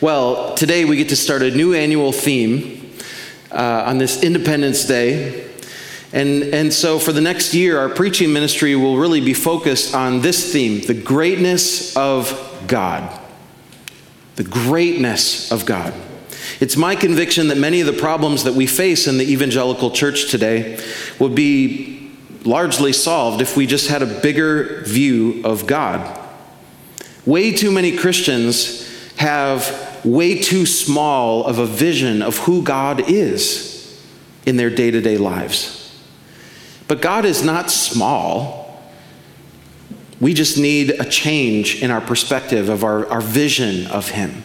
Well, today we get to start a new annual theme on this Independence Day. And so for the next year, our preaching ministry will really be focused on this theme, the greatness of God. The greatness of God. It's my conviction that many of the problems that we face in the evangelical church today would be largely solved if we just had a bigger view of God. Way too many Christians have way too small of a vision of who God is in their day-to-day lives. But God is not small. We just need a change in our perspective of our vision of Him.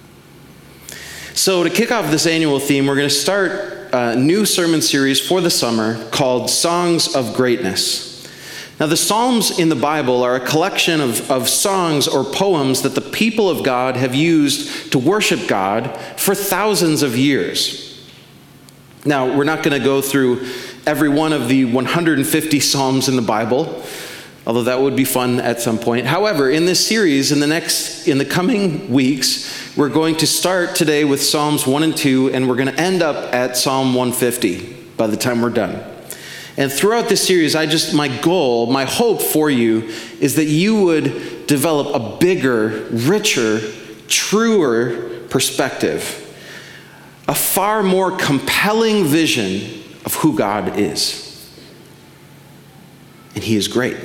So to kick off this annual theme, we're going to start a new sermon series for the summer called Songs of Greatness. Now, the Psalms in the Bible are a collection of songs or poems that the people of God have used to worship God for thousands of years. Now, we're not going to go through every one of the 150 Psalms in the Bible, although that would be fun at some point. However, in this series, in the coming weeks, we're going to start today with Psalms 1 and 2, and we're going to end up at Psalm 150 by the time we're done. And throughout this series, my goal, my hope for you is that you would develop a bigger, richer, truer perspective, a far more compelling vision of who God is. And He is great.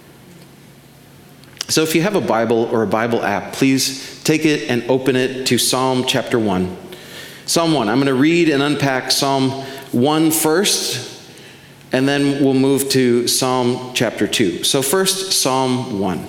So if you have a Bible or a Bible app, please take it and open it to Psalm chapter 1. Psalm 1. I'm going to read and unpack Psalm 1 first, and then we'll move to Psalm chapter 2. So first, Psalm 1.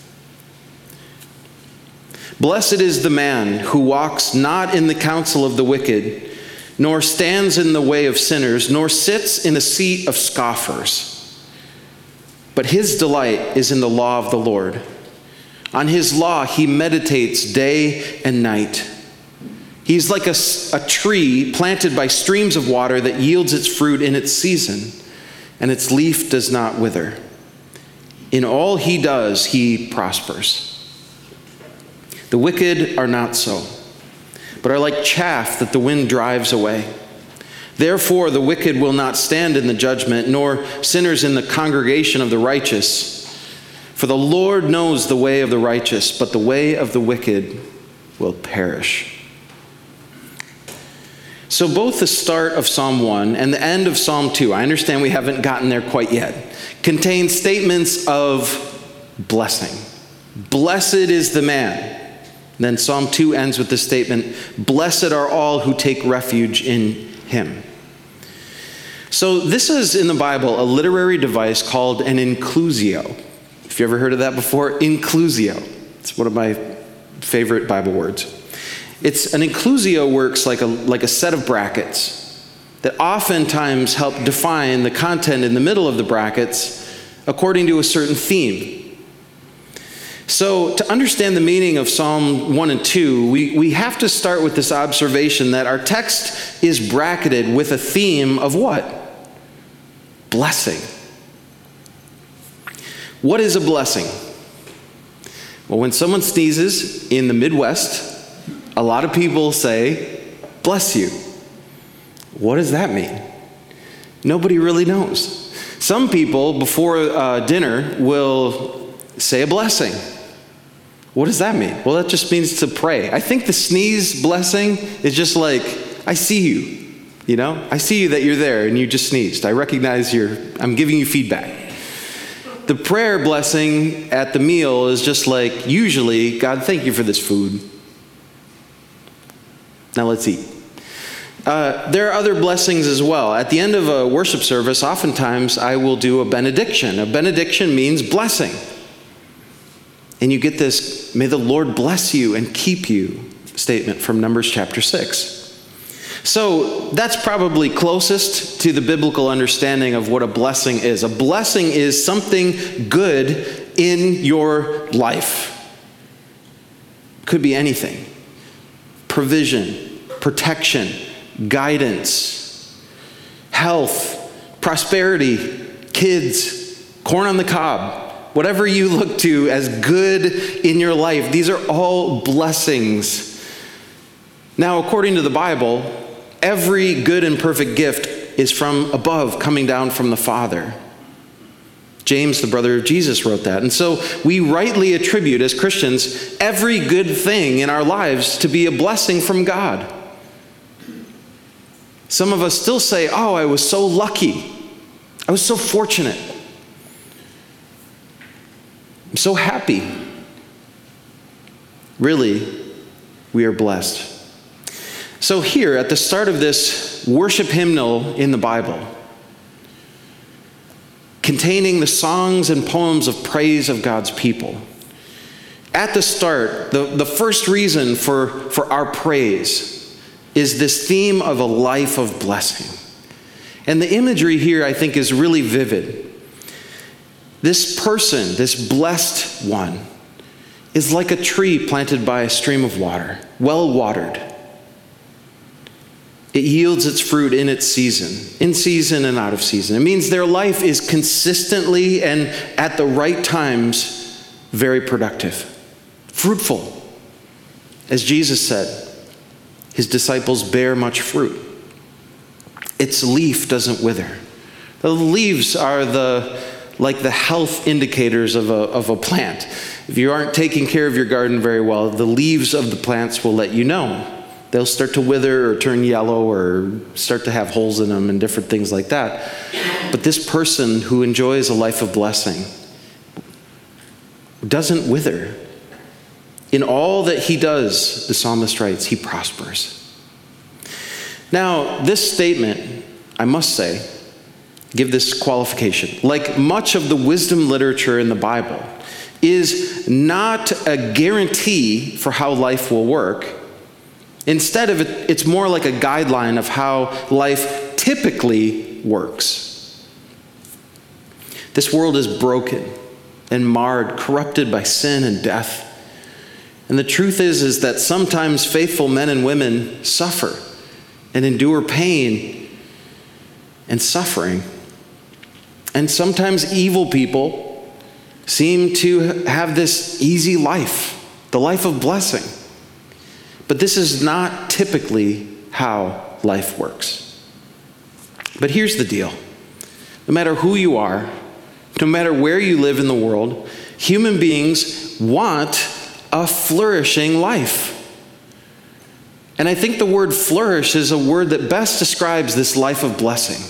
Blessed is the man who walks not in the counsel of the wicked, nor stands in the way of sinners, nor sits in a seat of scoffers. But his delight is in the law of the Lord. On his law he meditates day and night. He's like a tree planted by streams of water that yields its fruit in its season, and its leaf does not wither. In all he does, he prospers. The wicked are not so, but are like chaff that the wind drives away. Therefore, the wicked will not stand in the judgment, nor sinners in the congregation of the righteous. For the Lord knows the way of the righteous, but the way of the wicked will perish. So both the start of Psalm 1 and the end of Psalm 2, I understand we haven't gotten there quite yet, contain statements of blessing. Blessed is the man. And then Psalm 2 ends with the statement, blessed are all who take refuge in Him. So this is in the Bible a literary device called an inclusio. If you ever heard of that before, inclusio. It's one of my favorite Bible words. An inclusio works like a set of brackets that oftentimes help define the content in the middle of the brackets according to a certain theme. So to understand the meaning of Psalm 1 and 2, we have to start with this observation that our text is bracketed with a theme of what? Blessing. What is a blessing? Well, when someone sneezes in the Midwest, a lot of people say, bless you. What does that mean? Nobody really knows. Some people before dinner will say a blessing. What does that mean? Well, that just means to pray. I think the sneeze blessing is just like, I see you. You know, I see you that you're there and you just sneezed. I recognize I'm giving you feedback. The prayer blessing at the meal is just like, usually, God, thank you for this food. Now let's eat. There are other blessings as well. At the end of a worship service, oftentimes I will do a benediction. A benediction means blessing. And you get this, may the Lord bless you and keep you statement from Numbers chapter 6. So that's probably closest to the biblical understanding of what a blessing is. A blessing is something good in your life. Could be anything. Provision, protection, guidance, health, prosperity, kids, corn on the cob, whatever you look to as good in your life. These are all blessings Now, according to the Bible, every good and perfect gift is from above, coming down from the Father. James, the brother of Jesus, wrote that. And so we rightly attribute, as Christians, every good thing in our lives to be a blessing from God. Some of us still say, oh, I was so lucky. I was so fortunate. I'm so happy. Really, we are blessed. So here, at the start of this worship hymnal in the Bible, containing the songs and poems of praise of God's people, at the start, the first reason for our praise is this theme of a life of blessing. And the imagery here, I think, is really vivid. This person, this blessed one, is like a tree planted by a stream of water, well watered. It yields its fruit in its season, in season and out of season. It means their life is consistently and at the right times very productive, fruitful. As Jesus said, his disciples bear much fruit. Its leaf doesn't wither. The leaves are like the health indicators of a plant. If you aren't taking care of your garden very well, the leaves of the plants will let you know. They'll start to wither or turn yellow or start to have holes in them and different things like that. But this person who enjoys a life of blessing doesn't wither. In all that he does, the psalmist writes, he prospers. Now, this statement, I must say, give this qualification, like much of the wisdom literature in the Bible, is not a guarantee for how life will work. Instead of it, it's more like a guideline of how life typically works. This world is broken and marred, corrupted by sin and death. And the truth is that sometimes faithful men and women suffer and endure pain and suffering. And sometimes evil people seem to have this easy life, the life of blessing. But this is not typically how life works. But here's the deal. No matter who you are, no matter where you live in the world, human beings want a flourishing life. And I think the word flourish is a word that best describes this life of blessing.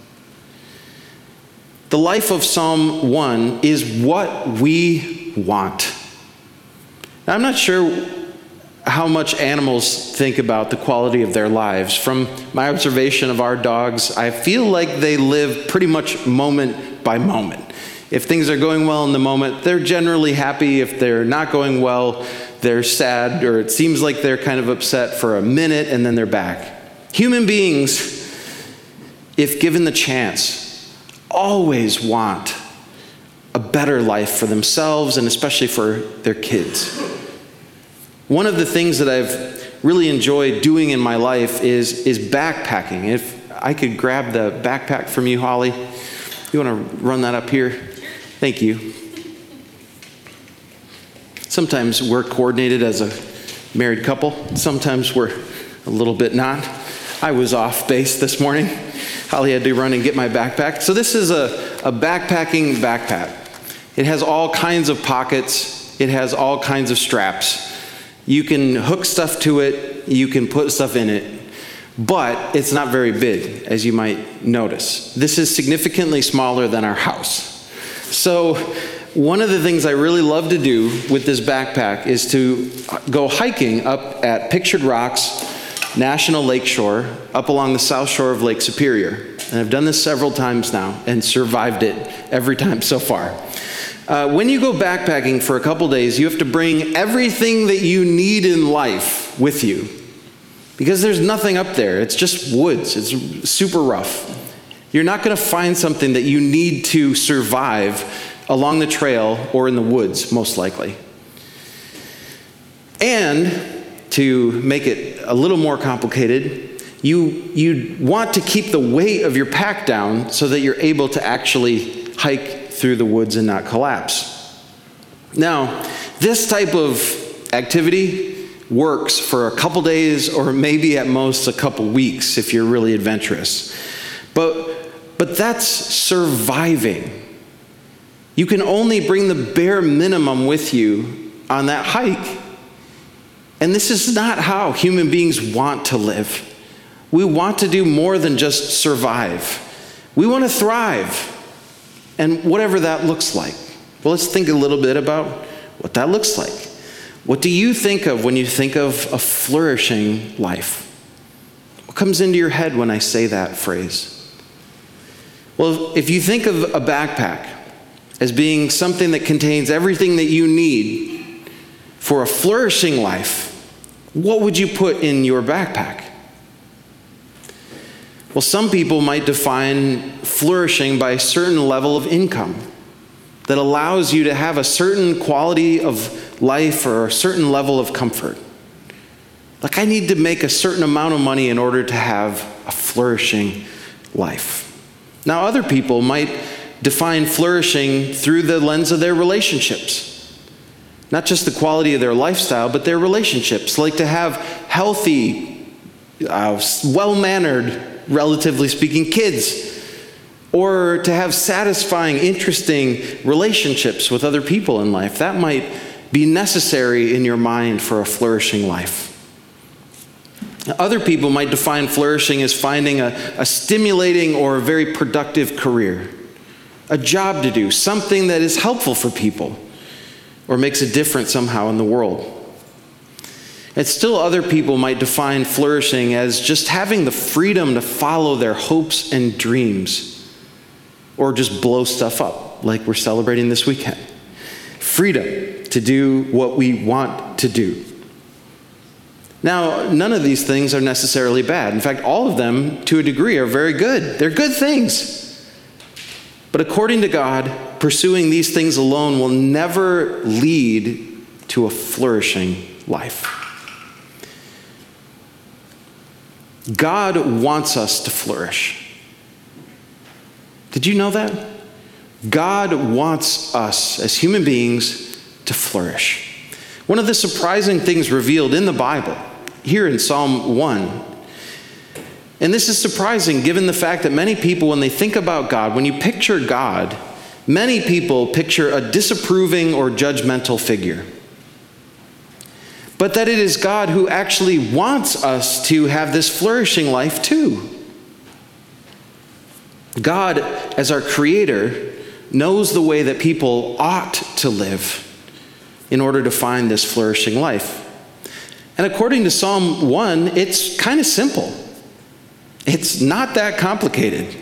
The life of Psalm 1 is what we want. Now, I'm not sure how much animals think about the quality of their lives. From my observation of our dogs, I feel like they live pretty much moment by moment. If things are going well in the moment, they're generally happy. If they're not going well, they're sad, or it seems like they're kind of upset for a minute and then they're back. Human beings, if given the chance, always want a better life for themselves and especially for their kids. One of the things that I've really enjoyed doing in my life is backpacking. If I could grab the backpack from you, Holly. You want to run that up here? Thank you. Sometimes we're coordinated as a married couple. Sometimes we're a little bit not. I was off base this morning. Holly had to run and get my backpack. So this is a backpacking backpack. It has all kinds of pockets. It has all kinds of straps. You can hook stuff to it. You can put stuff in it. But it's not very big, as you might notice. This is significantly smaller than our house. So one of the things I really love to do with this backpack is to go hiking up at Pictured Rocks National Lakeshore, up along the south shore of Lake Superior. And I've done this several times now and survived it every time so far. When you go backpacking for a couple days, you have to bring everything that you need in life with you. Because there's nothing up there. It's just woods. It's super rough. You're not going to find something that you need to survive along the trail or in the woods, most likely. And to make it a little more complicated, you want to keep the weight of your pack down so that you're able to actually hike through the woods and not collapse. Now, this type of activity works for a couple days or maybe at most a couple weeks if you're really adventurous. But that's surviving. You can only bring the bare minimum with you on that hike. And this is not how human beings want to live. We want to do more than just survive. We want to thrive. And whatever that looks like. Well, let's think a little bit about what that looks like. What do you think of when you think of a flourishing life? What comes into your head when I say that phrase? Well, if you think of a backpack as being something that contains everything that you need for a flourishing life, what would you put in your backpack? Well, some people might define flourishing by a certain level of income that allows you to have a certain quality of life or a certain level of comfort. Like, I need to make a certain amount of money in order to have a flourishing life. Now, other people might define flourishing through the lens of their relationships. Not just the quality of their lifestyle, but their relationships. Like to have healthy, well-mannered, relatively speaking, kids. Or to have satisfying, interesting relationships with other people in life. That might be necessary in your mind for a flourishing life. Other people might define flourishing as finding a stimulating or a very productive career, a job to do, something that is helpful for people or makes a difference somehow in the world. And still other people might define flourishing as just having the freedom to follow their hopes and dreams or just blow stuff up like we're celebrating this weekend. Freedom to do what we want to do. Now, none of these things are necessarily bad. In fact, all of them, to a degree, are very good. They're good things. But according to God, pursuing these things alone will never lead to a flourishing life. God wants us to flourish. Did you know that? God wants us as human beings to flourish. One of the surprising things revealed in the Bible, here in Psalm 1, and this is surprising given the fact that many people, when they think about God, when you picture God, many people picture a disapproving or judgmental figure. But that it is God who actually wants us to have this flourishing life too. God, as our creator, knows the way that people ought to live in order to find this flourishing life. And according to Psalm 1, it's kind of simple. It's not that complicated.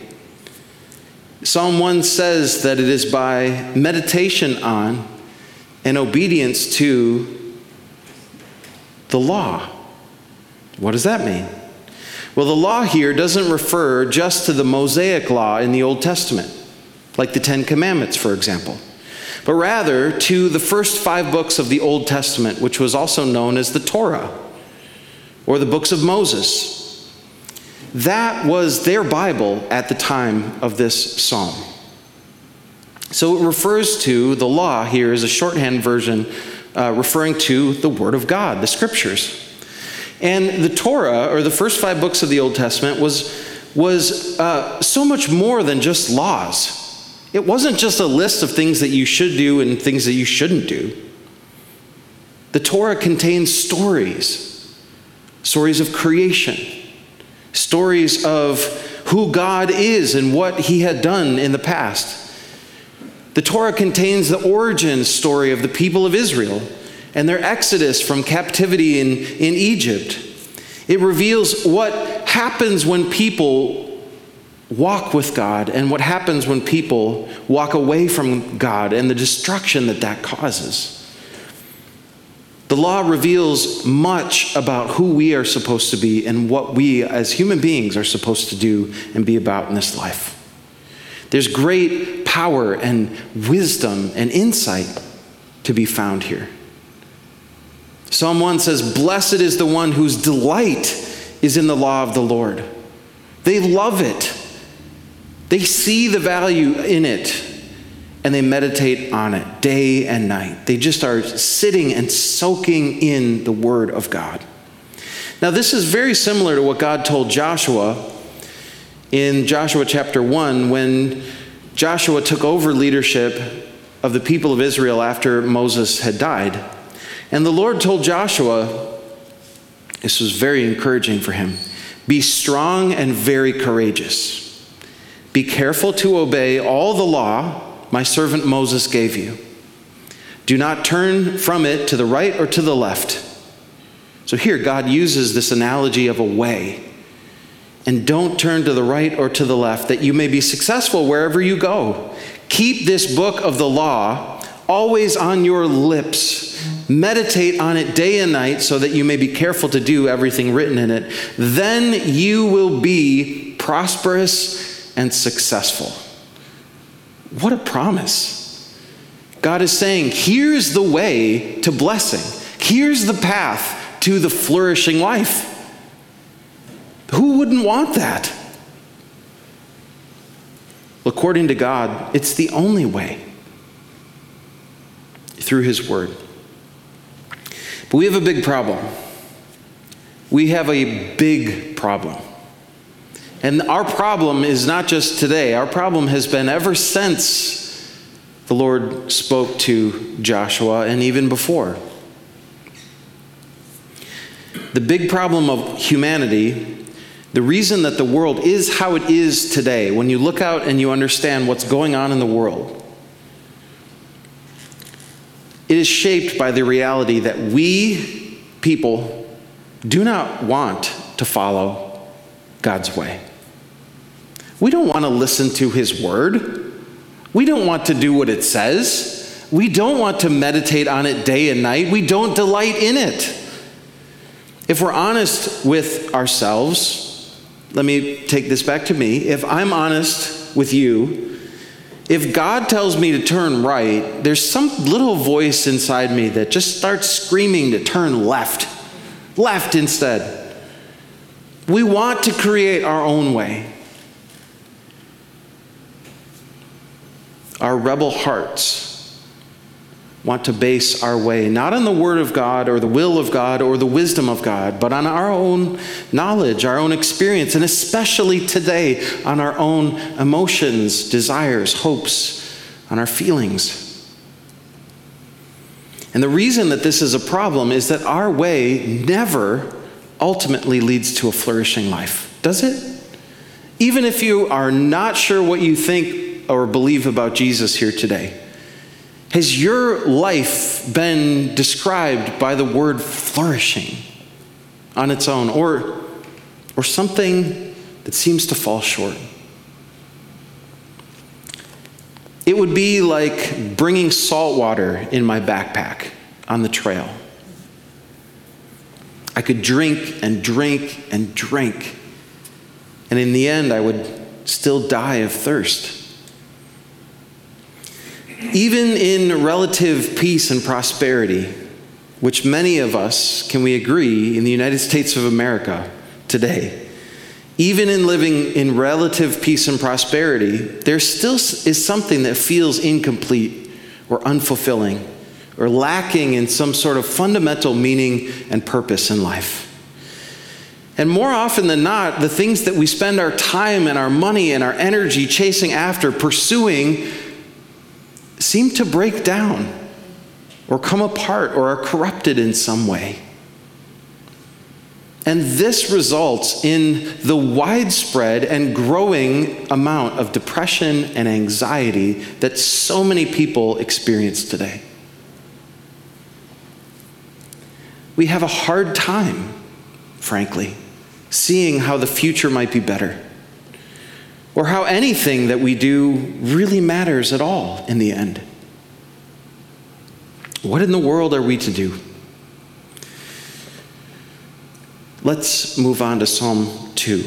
Psalm 1 says that it is by meditation on and obedience to the law. What does that mean? Well, the law here doesn't refer just to the Mosaic law in the Old Testament, like the Ten Commandments, for example, but rather to the first 5 books of the Old Testament, which was also known as the Torah, or the books of Moses. That was their Bible at the time of this psalm. So it refers to the law here as a shorthand version referring to the Word of God, the Scriptures. And the Torah, or the first 5 books of the Old Testament, was so much more than just laws. It wasn't just a list of things that you should do and things that you shouldn't do. The Torah contains stories of creation, stories of who God is and what he had done in the past. The Torah contains the origin story of the people of Israel and their exodus from captivity in Egypt. It reveals what happens when people walk with God and what happens when people walk away from God and the destruction that causes. The law reveals much about who we are supposed to be and what we as human beings are supposed to do and be about in this life. There's great power and wisdom and insight to be found here. Psalm 1 says, "Blessed is the one whose delight is in the law of the Lord." They love it. They see the value in it. and they meditate on it day and night. They just are sitting and soaking in the Word of God. Now, this is very similar to what God told Joshua in Joshua chapter 1 when Joshua took over leadership of the people of Israel after Moses had died. And the Lord told Joshua, this was very encouraging for him, be strong and very courageous. Be careful to obey all the law my servant Moses gave you. Do not turn from it to the right or to the left. So here God uses this analogy of a way. And don't turn to the right or to the left, that you may be successful wherever you go. Keep this book of the law always on your lips. Meditate on it day and night so that you may be careful to do everything written in it. Then you will be prosperous and successful. What a promise. God is saying, here's the way to blessing. Here's the path to the flourishing life. Who wouldn't want that? According to God, it's the only way. Through His Word. But we have a big problem. We have a big problem. And our problem is not just today. Our problem has been ever since the Lord spoke to Joshua and even before. The big problem of humanity, the reason that the world is how it is today, when you look out and you understand what's going on in the world, it is shaped by the reality that we, people, do not want to follow God's way. We don't want to listen to His Word. We don't want to do what it says. We don't want to meditate on it day and night. We don't delight in it. If we're honest with ourselves, let me take this back to me. If I'm honest with you, if God tells me to turn right, there's some little voice inside me that just starts screaming to turn left. Left instead. We want to create our own way. Our rebel hearts want to base our way not on the Word of God or the will of God or the wisdom of God, but on our own knowledge, our own experience, and especially today on our own emotions, desires, hopes, on our feelings. And the reason that this is a problem is that our way never ultimately leads to a flourishing life, does it? Even if you are not sure what you think or believe about Jesus here today, has your life been described by the word flourishing on its own, or something that seems to fall short? It would be like bringing salt water in my backpack on the trail. I could drink and drink and drink, and in the end I would still die of thirst. Even in relative peace and prosperity, which many of us, can we agree, in the United States of America today, even in living in relative peace and prosperity, there still is something that feels incomplete or unfulfilling or lacking in some sort of fundamental meaning and purpose in life. And more often than not, the things that we spend our time and our money and our energy chasing after, pursuing, seem to break down or come apart or are corrupted in some way. And this results in the widespread and growing amount of depression and anxiety that so many people experience today. We have a hard time, frankly, seeing how the future might be better, or how anything that we do really matters at all in the end. What in the world are we to do? Let's move on to Psalm 2.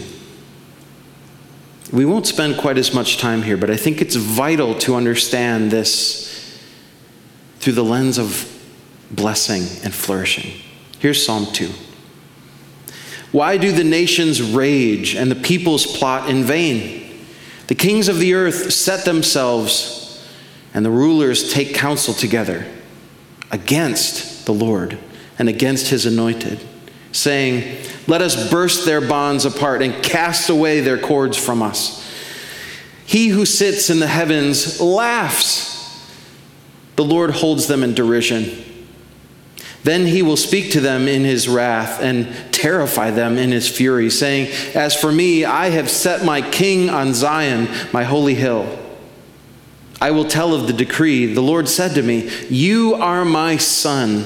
We won't spend quite as much time here, but I think it's vital to understand this through the lens of blessing and flourishing. Here's Psalm 2. Why do the nations rage and the peoples plot in vain? The kings of the earth set themselves And the rulers take counsel together against the Lord and against his anointed, saying, "Let us burst their bonds apart and cast away their cords from us." He who sits in the heavens laughs. The Lord holds them in derision. Then he will speak to them in his wrath and terrify them in his fury, saying, "As for me, I have set my king on Zion, my holy hill. I will tell of the decree. The Lord said to me, 'You are my son.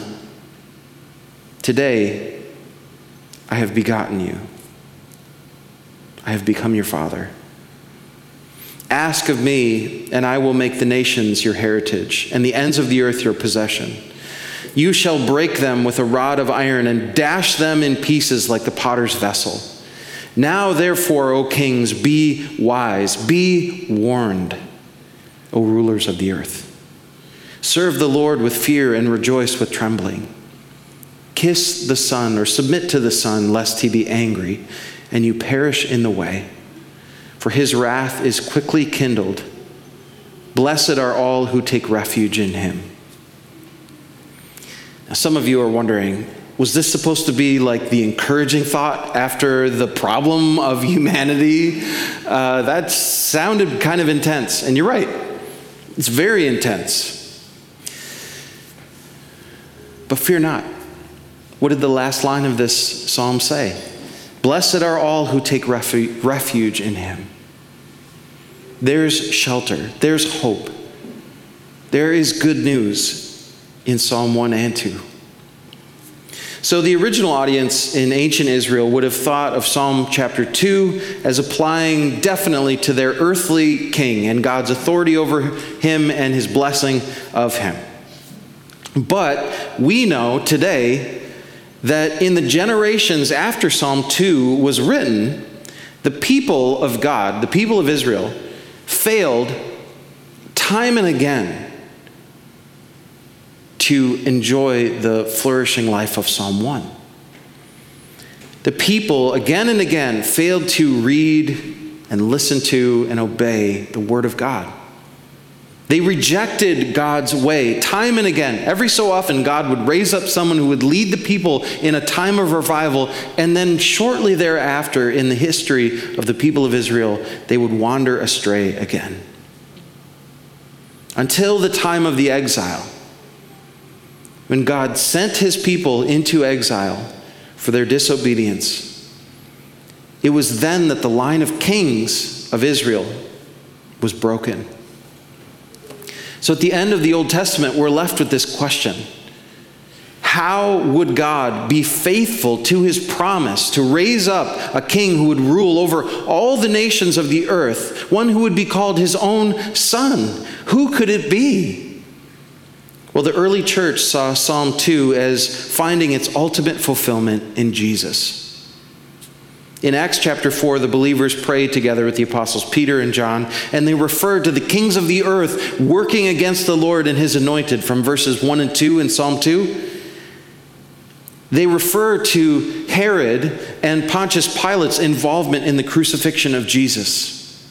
Today I have begotten you. I have become your father. Ask of me, and I will make the nations your heritage, and the ends of the earth your possession. You shall break them with a rod of iron and dash them in pieces like the potter's vessel. Now therefore, O kings, be wise, be warned, O rulers of the earth. Serve the Lord with fear and rejoice with trembling. Kiss the Son, or submit to the Son, lest he be angry and you perish in the way. For his wrath is quickly kindled. Blessed are all who take refuge in him." Now, some of you are wondering, was this supposed to be like the encouraging thought after the problem of humanity? That sounded kind of intense, and you're right. It's very intense. But fear not. What did the last line of this psalm say? Blessed are all who take refuge in him. There's shelter. There's hope. There is good news in Psalm 1 and 2. So the original audience in ancient Israel would have thought of Psalm chapter 2 as applying definitely to their earthly king and God's authority over him and his blessing of him. But we know today that in the generations after Psalm 2 was written, the people of God, the people of Israel, failed time and again to enjoy the flourishing life of Psalm 1. The people, again and again, failed to read and listen to and obey the Word of God. They rejected God's way time and again. Every so often, God would raise up someone who would lead the people in a time of revival, and then shortly thereafter, in the history of the people of Israel, they would wander astray again. Until the time of the exile, when God sent his people into exile for their disobedience. It was then that the line of kings of Israel was broken. So at the end of the Old Testament, we're left with this question. How would God be faithful to his promise to raise up a king who would rule over all the nations of the earth, one who would be called his own son? Who could it be? Well, the early church saw Psalm 2 as finding its ultimate fulfillment in Jesus. In Acts chapter 4, the believers prayed together with the apostles Peter and John, and they referred to the kings of the earth working against the Lord and his anointed from verses 1 and 2 in Psalm 2. They refer to Herod and Pontius Pilate's involvement in the crucifixion of Jesus.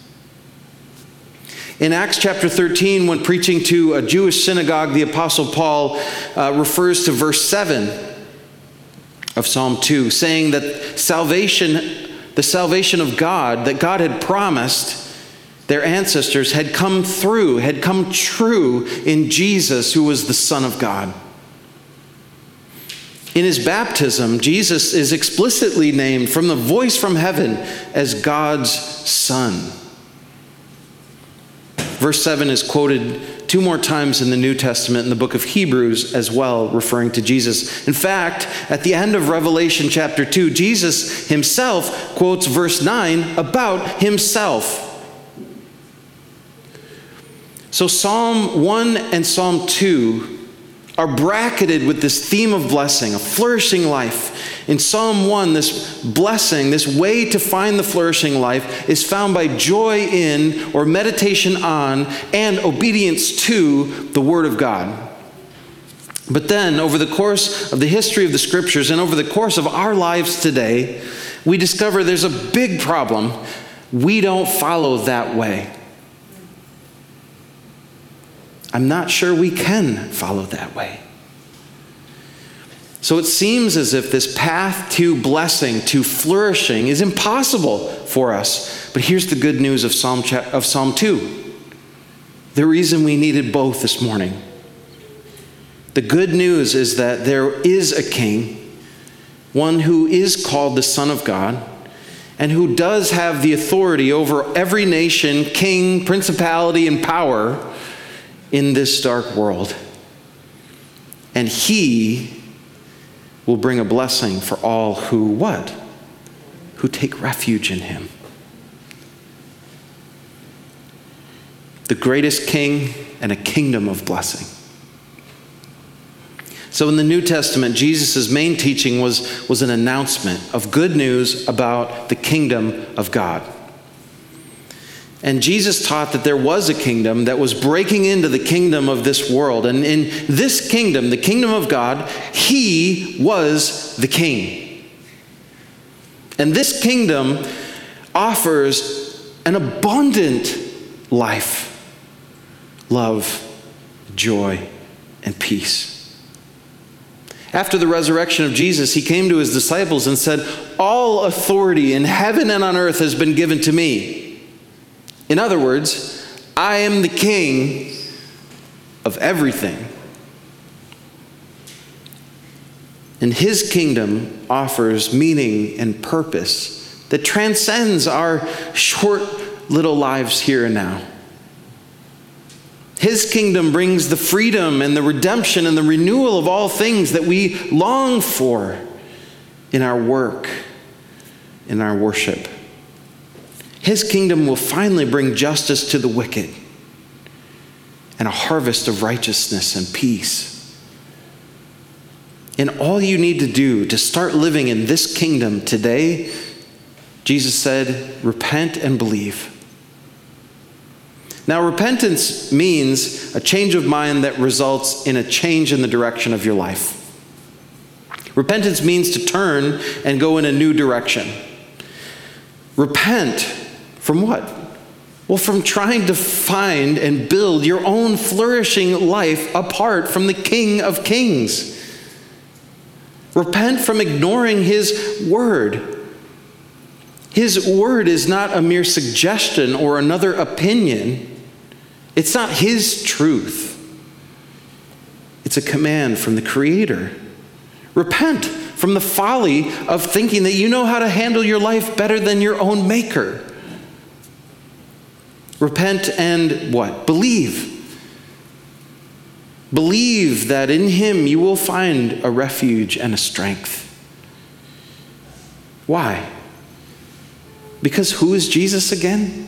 In Acts chapter 13, when preaching to a Jewish synagogue, the apostle Paul refers to verse 7 of Psalm 2, saying that the salvation of God that God had promised their ancestors had come true in Jesus, who was the Son of God. In his baptism, Jesus is explicitly named from the voice from heaven as God's Son. Verse 7 is quoted 2 more times in the New Testament in the book of Hebrews as well, referring to Jesus. In fact, at the end of Revelation chapter 2, Jesus himself quotes verse 9 about himself. So Psalm 1 and Psalm 2 are bracketed with this theme of blessing, a flourishing life. In Psalm 1, this blessing, this way to find the flourishing life is found by joy in, or meditation on, and obedience to the Word of God. But then, over the course of the history of the Scriptures and over the course of our lives today, we discover there's a big problem. We don't follow that way. I'm not sure we can follow that way. So it seems as if this path to blessing, to flourishing, is impossible for us. But here's the good news of Psalm 2. The reason we needed both this morning. The good news is that there is a king, one who is called the Son of God, and who does have the authority over every nation, king, principality, and power in this dark world. And he will bring a blessing for all who what? Who take refuge in him. The greatest king and a kingdom of blessing. So in the New Testament, Jesus' main teaching was an announcement of good news about the kingdom of God. And Jesus taught that there was a kingdom that was breaking into the kingdom of this world. And in this kingdom, the kingdom of God, he was the king. And this kingdom offers an abundant life, love, joy, and peace. After the resurrection of Jesus, he came to his disciples and said, "All authority in heaven and on earth has been given to me." In other words, I am the king of everything. And his kingdom offers meaning and purpose that transcends our short little lives here and now. His kingdom brings the freedom and the redemption and the renewal of all things that we long for in our work, in our worship. His kingdom will finally bring justice to the wicked and a harvest of righteousness and peace. And all you need to do to start living in this kingdom today, Jesus said, repent and believe. Now, repentance means a change of mind that results in a change in the direction of your life. Repentance means to turn and go in a new direction. Repent from what? Well, from trying to find and build your own flourishing life apart from the King of Kings. Repent from ignoring his word. His word is not a mere suggestion or another opinion. It's not his truth. It's a command from the Creator. Repent from the folly of thinking that you know how to handle your life better than your own Maker. Repent and what? Believe. Believe that in him you will find a refuge and a strength. Why? Because who is Jesus again?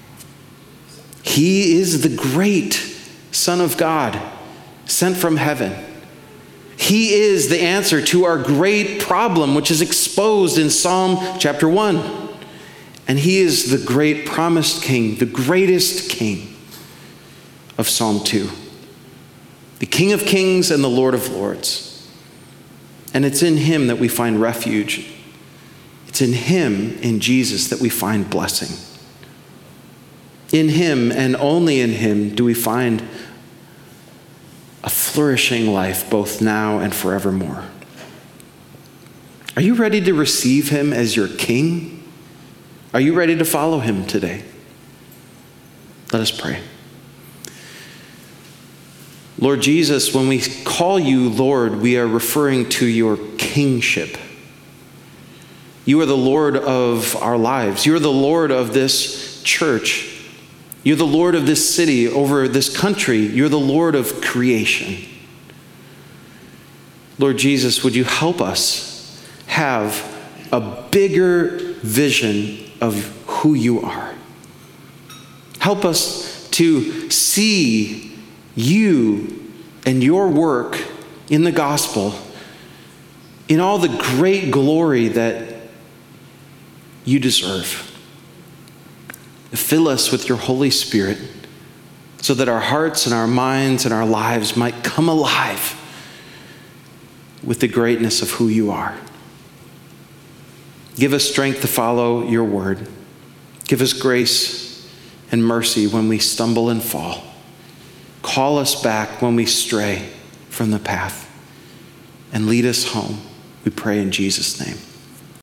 He is the great Son of God, sent from heaven. He is the answer to our great problem, which is exposed in Psalm chapter 1. And he is the great promised king, the greatest king of Psalm 2. The King of Kings and the Lord of Lords. And it's in him that we find refuge. It's in him, in Jesus, that we find blessing. In him and only in him do we find a flourishing life both now and forevermore. Are you ready to receive him as your king? Are you ready to follow him today? Let us pray. Lord Jesus, when we call you Lord, we are referring to your kingship. You are the Lord of our lives. You are the Lord of this church. You're the Lord of this city, over this country. You're the Lord of creation. Lord Jesus, would you help us have a bigger vision of who you are? Help us to see you and your work in the gospel in all the great glory that you deserve. Fill us with your Holy Spirit so that our hearts and our minds and our lives might come alive with the greatness of who you are. Give us strength to follow your word. Give us grace and mercy when we stumble and fall. call us back when we stray from the path, and lead us home. We pray in Jesus' name.